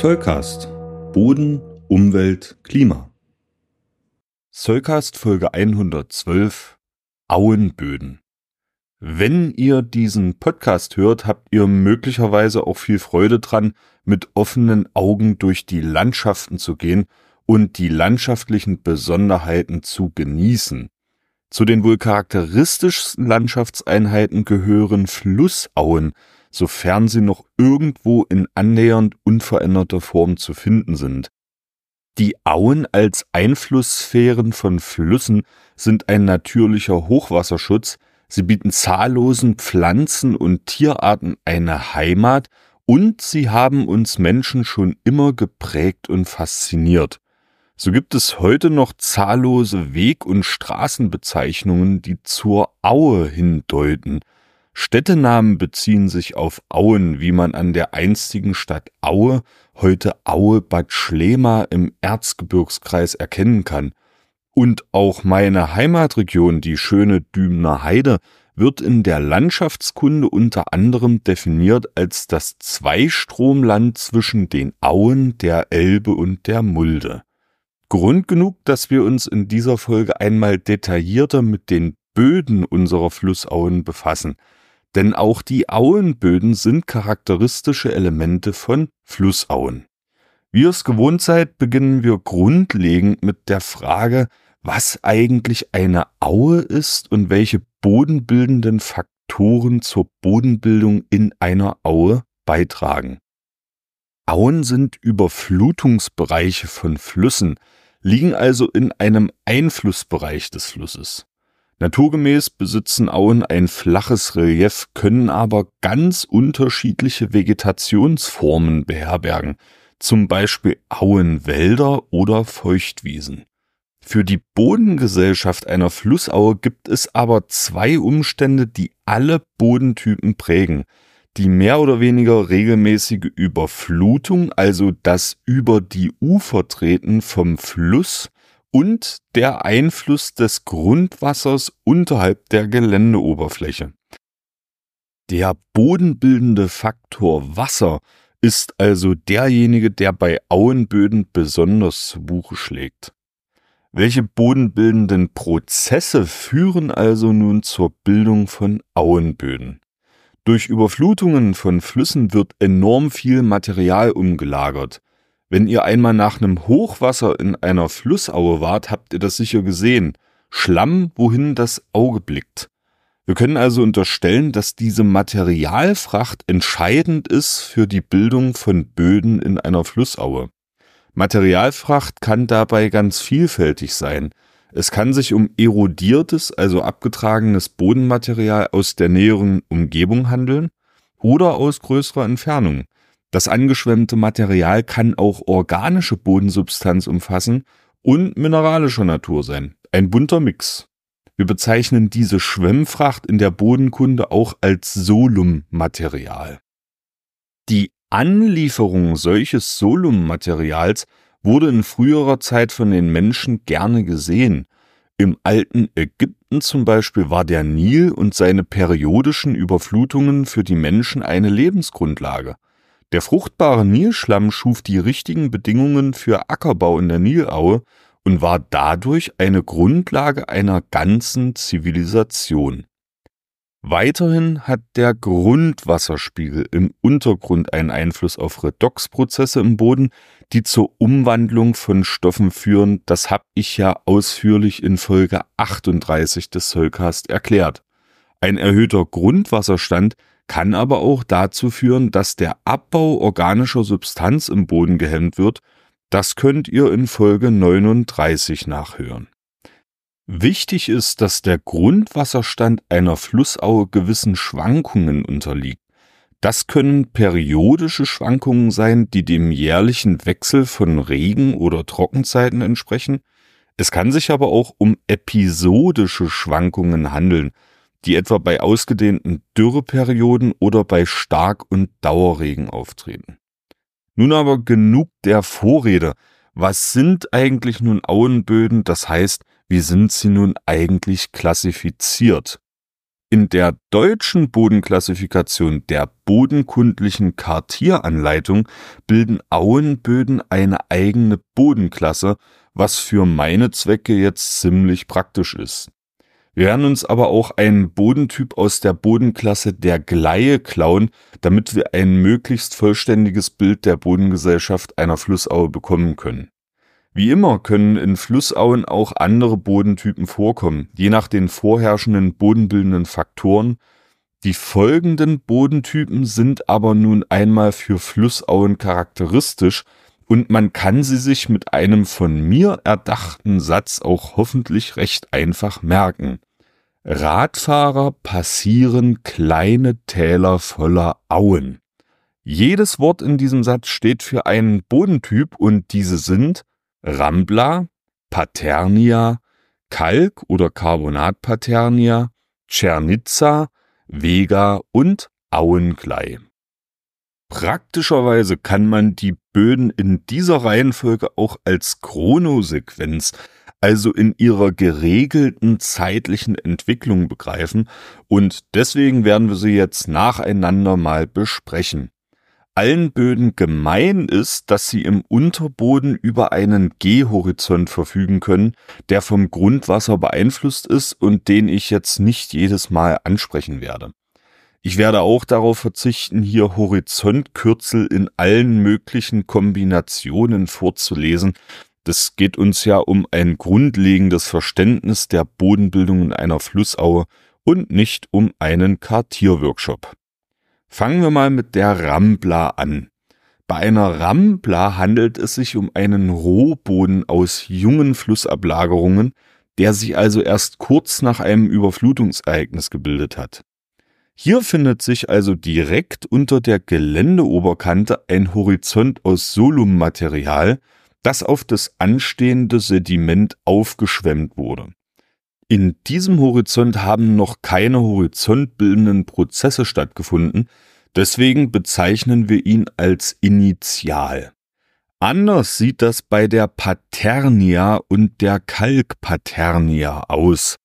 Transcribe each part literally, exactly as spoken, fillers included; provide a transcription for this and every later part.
Soilcast. Boden, Umwelt, Klima. Soilcast Folge hundertzwölf. Auenböden. Wenn ihr diesen Podcast hört, habt ihr möglicherweise auch viel Freude dran, mit offenen Augen durch die Landschaften zu gehen und die landschaftlichen Besonderheiten zu genießen. Zu den wohl charakteristischsten Landschaftseinheiten gehören Flussauen, sofern sie noch irgendwo in annähernd unveränderter Form zu finden sind. Die Auen als Einflusssphären von Flüssen sind ein natürlicher Hochwasserschutz. Sie bieten zahllosen Pflanzen- und Tierarten eine Heimat und sie haben uns Menschen schon immer geprägt und fasziniert. So gibt es heute noch zahllose Weg- und Straßenbezeichnungen, die zur Aue hindeuten. Städtenamen beziehen sich auf Auen, wie man an der einstigen Stadt Aue, heute Aue-Bad Schlema im Erzgebirgskreis erkennen kann. Und auch meine Heimatregion, die schöne Dümner Heide, wird in der Landschaftskunde unter anderem definiert als das Zweistromland zwischen den Auen, der Elbe und der Mulde. Grund genug, dass wir uns in dieser Folge einmal detaillierter mit den Böden unserer Flussauen befassen. Denn auch die Auenböden sind charakteristische Elemente von Flussauen. Wie ihr es gewohnt seid, beginnen wir grundlegend mit der Frage, was eigentlich eine Aue ist und welche bodenbildenden Faktoren zur Bodenbildung in einer Aue beitragen. Auen sind Überflutungsbereiche von Flüssen, liegen also in einem Einflussbereich des Flusses. Naturgemäß besitzen Auen ein flaches Relief, können aber ganz unterschiedliche Vegetationsformen beherbergen, zum Beispiel Auenwälder oder Feuchtwiesen. Für die Bodengesellschaft einer Flussaue gibt es aber zwei Umstände, die alle Bodentypen prägen. Die mehr oder weniger regelmäßige Überflutung, also das über die Ufer treten vom Fluss, und der Einfluss des Grundwassers unterhalb der Geländeoberfläche. Der bodenbildende Faktor Wasser ist also derjenige, der bei Auenböden besonders zu Buche schlägt. Welche bodenbildenden Prozesse führen also nun zur Bildung von Auenböden? Durch Überflutungen von Flüssen wird enorm viel Material umgelagert. Wenn ihr einmal nach einem Hochwasser in einer Flussaue wart, habt ihr das sicher gesehen. Schlamm, wohin das Auge blickt. Wir können also unterstellen, dass diese Materialfracht entscheidend ist für die Bildung von Böden in einer Flussaue. Materialfracht kann dabei ganz vielfältig sein. Es kann sich um erodiertes, also abgetragenes Bodenmaterial aus der näheren Umgebung handeln oder aus größerer Entfernung. Das angeschwemmte Material kann auch organische Bodensubstanz umfassen und mineralischer Natur sein. Ein bunter Mix. Wir bezeichnen diese Schwemmfracht in der Bodenkunde auch als Solummaterial. Die Anlieferung solches Solummaterials wurde in früherer Zeit von den Menschen gerne gesehen. Im alten Ägypten zum Beispiel war der Nil und seine periodischen Überflutungen für die Menschen eine Lebensgrundlage. Der fruchtbare Nilschlamm schuf die richtigen Bedingungen für Ackerbau in der Nilaue und war dadurch eine Grundlage einer ganzen Zivilisation. Weiterhin hat der Grundwasserspiegel im Untergrund einen Einfluss auf Redoxprozesse im Boden, die zur Umwandlung von Stoffen führen. Das habe ich ja ausführlich in Folge achtunddreißig des Soilcast erklärt. Ein erhöhter Grundwasserstand kann aber auch dazu führen, dass der Abbau organischer Substanz im Boden gehemmt wird. Das könnt ihr in Folge neununddreißig nachhören. Wichtig ist, dass der Grundwasserstand einer Flussaue gewissen Schwankungen unterliegt. Das können periodische Schwankungen sein, die dem jährlichen Wechsel von Regen- oder Trockenzeiten entsprechen. Es kann sich aber auch um episodische Schwankungen handeln, die etwa bei ausgedehnten Dürreperioden oder bei Stark- und Dauerregen auftreten. Nun aber genug der Vorrede. Was sind eigentlich nun Auenböden? Das heißt, wie sind sie nun eigentlich klassifiziert? In der deutschen Bodenklassifikation der bodenkundlichen Kartieranleitung bilden Auenböden eine eigene Bodenklasse, was für meine Zwecke jetzt ziemlich praktisch ist. Wir werden uns aber auch einen Bodentyp aus der Bodenklasse der Gleie klauen, damit wir ein möglichst vollständiges Bild der Bodengesellschaft einer Flussaue bekommen können. Wie immer können in Flussauen auch andere Bodentypen vorkommen, je nach den vorherrschenden bodenbildenden Faktoren. Die folgenden Bodentypen sind aber nun einmal für Flussauen charakteristisch und man kann sie sich mit einem von mir erdachten Satz auch hoffentlich recht einfach merken. Radfahrer passieren kleine Täler voller Auen. Jedes Wort in diesem Satz steht für einen Bodentyp und diese sind Rambla, Paternia, Kalk- oder Carbonatpaternia, Tschernitzer, Vega und Auenglei. Praktischerweise kann man die Böden in dieser Reihenfolge auch als Chronosequenz, also in ihrer geregelten zeitlichen Entwicklung begreifen und deswegen werden wir sie jetzt nacheinander mal besprechen. Allen Böden gemein ist, dass sie im Unterboden über einen Gehhorizont verfügen können, der vom Grundwasser beeinflusst ist und den ich jetzt nicht jedes Mal ansprechen werde. Ich werde auch darauf verzichten, hier Horizontkürzel in allen möglichen Kombinationen vorzulesen. Das geht uns ja um ein grundlegendes Verständnis der Bodenbildung in einer Flussaue und nicht um einen Kartierworkshop. Fangen wir mal mit der Rambla an. Bei einer Rambla handelt es sich um einen Rohboden aus jungen Flussablagerungen, der sich also erst kurz nach einem Überflutungsereignis gebildet hat. Hier findet sich also direkt unter der Geländeoberkante ein Horizont aus Solummaterial, das auf das anstehende Sediment aufgeschwemmt wurde. In diesem Horizont haben noch keine horizontbildenden Prozesse stattgefunden, deswegen bezeichnen wir ihn als Initial. Anders sieht das bei der Paternia und der Kalkpaternia aus.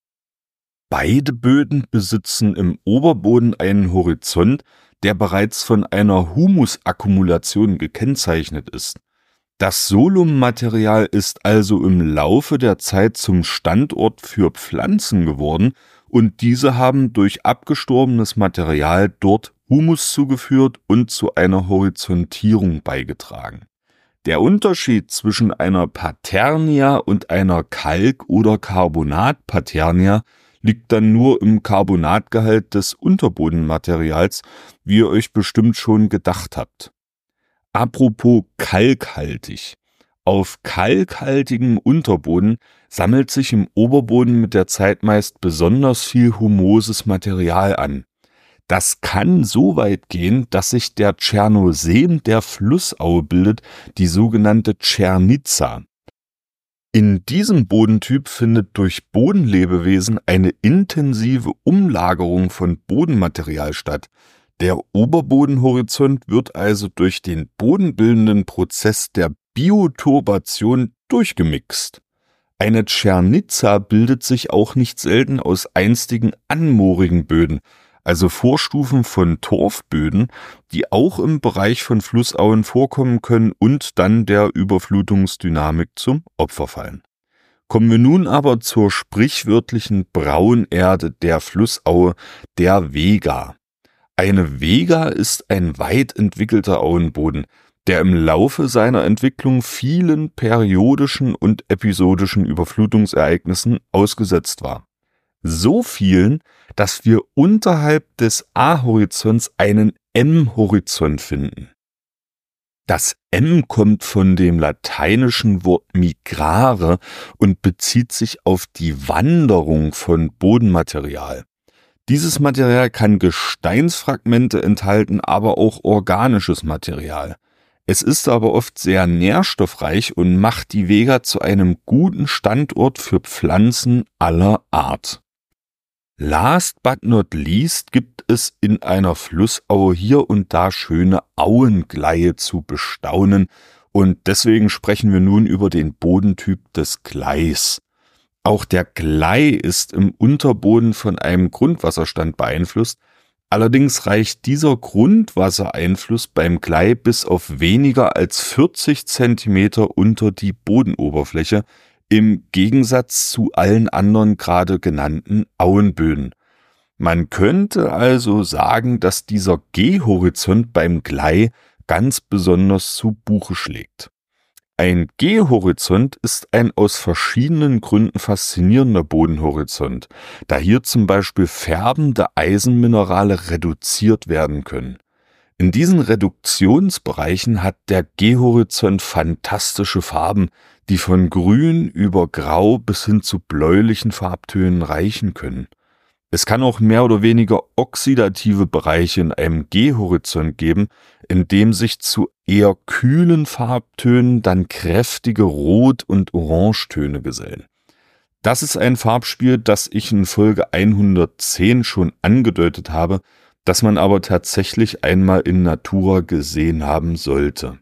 Beide Böden besitzen im Oberboden einen Horizont, der bereits von einer Humusakkumulation gekennzeichnet ist. Das Solummaterial ist also im Laufe der Zeit zum Standort für Pflanzen geworden und diese haben durch abgestorbenes Material dort Humus zugeführt und zu einer Horizontierung beigetragen. Der Unterschied zwischen einer Paternia und einer Kalk- oder Carbonatpaternia liegt dann nur im Carbonatgehalt des Unterbodenmaterials, wie ihr euch bestimmt schon gedacht habt. Apropos kalkhaltig. Auf kalkhaltigem Unterboden sammelt sich im Oberboden mit der Zeit meist besonders viel humoses Material an. Das kann so weit gehen, dass sich der Tschernosem der Flussaue bildet, die sogenannte Tschernitzer. In diesem Bodentyp findet durch Bodenlebewesen eine intensive Umlagerung von Bodenmaterial statt. Der Oberbodenhorizont wird also durch den bodenbildenden Prozess der Bioturbation durchgemixt. Eine Tschernitzer bildet sich auch nicht selten aus einstigen anmoorigen Böden, also Vorstufen von Torfböden, die auch im Bereich von Flussauen vorkommen können und dann der Überflutungsdynamik zum Opfer fallen. Kommen wir nun aber zur sprichwörtlichen Braunerde der Flussaue, der Vega. Eine Vega ist ein weit entwickelter Auenboden, der im Laufe seiner Entwicklung vielen periodischen und episodischen Überflutungsereignissen ausgesetzt war. So vielen, dass wir unterhalb des A-Horizonts einen M-Horizont finden. Das M kommt von dem lateinischen Wort migrare und bezieht sich auf die Wanderung von Bodenmaterial. Dieses Material kann Gesteinsfragmente enthalten, aber auch organisches Material. Es ist aber oft sehr nährstoffreich und macht die Vega zu einem guten Standort für Pflanzen aller Art. Last but not least gibt es in einer Flussaue hier und da schöne Auengleie zu bestaunen und deswegen sprechen wir nun über den Bodentyp des Gleis. Auch der Glei ist im Unterboden von einem Grundwasserstand beeinflusst. Allerdings reicht dieser Grundwassereinfluss beim Glei bis auf weniger als vierzig Zentimeter unter die Bodenoberfläche, im Gegensatz zu allen anderen gerade genannten Auenböden. Man könnte also sagen, dass dieser Gehhorizont beim Glei ganz besonders zu Buche schlägt. Ein Gehhorizont ist ein aus verschiedenen Gründen faszinierender Bodenhorizont, da hier zum Beispiel färbende Eisenminerale reduziert werden können. In diesen Reduktionsbereichen hat der Gehhorizont fantastische Farben, die von grün über grau bis hin zu bläulichen Farbtönen reichen können. Es kann auch mehr oder weniger oxidative Bereiche in einem Gehhorizont geben, in dem sich zu eher kühlen Farbtönen dann kräftige Rot- und Orangetöne gesellen. Das ist ein Farbspiel, das ich in Folge hundertzehn schon angedeutet habe, das man aber tatsächlich einmal in Natura gesehen haben sollte.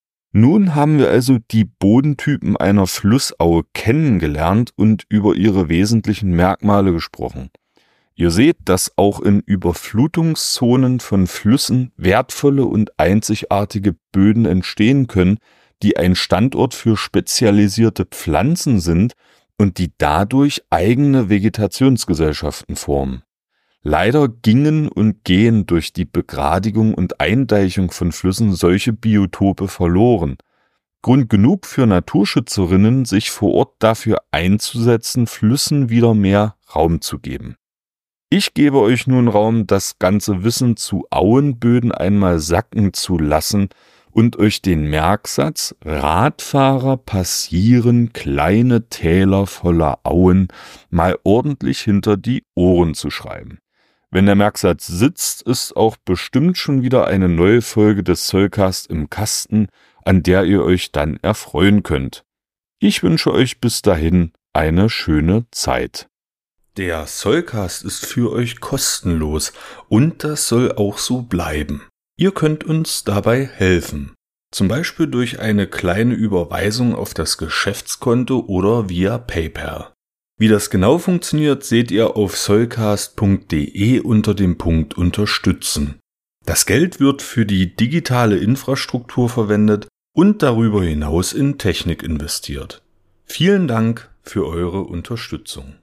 Nun haben wir also die Bodentypen einer Flussaue kennengelernt und über ihre wesentlichen Merkmale gesprochen. Ihr seht, dass auch in Überflutungszonen von Flüssen wertvolle und einzigartige Böden entstehen können, die ein Standort für spezialisierte Pflanzen sind und die dadurch eigene Vegetationsgesellschaften formen. Leider gingen und gehen durch die Begradigung und Eindeichung von Flüssen solche Biotope verloren. Grund genug für Naturschützerinnen, sich vor Ort dafür einzusetzen, Flüssen wieder mehr Raum zu geben. Ich gebe euch nun Raum, das ganze Wissen zu Auenböden einmal sacken zu lassen und euch den Merksatz Radfahrer passieren kleine Täler voller Auen mal ordentlich hinter die Ohren zu schreiben. Wenn der Merksatz sitzt, ist auch bestimmt schon wieder eine neue Folge des Zollcast im Kasten, an der ihr euch dann erfreuen könnt. Ich wünsche euch bis dahin eine schöne Zeit. Der Zollcast ist für euch kostenlos und das soll auch so bleiben. Ihr könnt uns dabei helfen, zum Beispiel durch eine kleine Überweisung auf das Geschäftskonto oder via PayPal. Wie das genau funktioniert, seht ihr auf zollcast punkt de unter dem Punkt Unterstützen. Das Geld wird für die digitale Infrastruktur verwendet und darüber hinaus in Technik investiert. Vielen Dank für eure Unterstützung.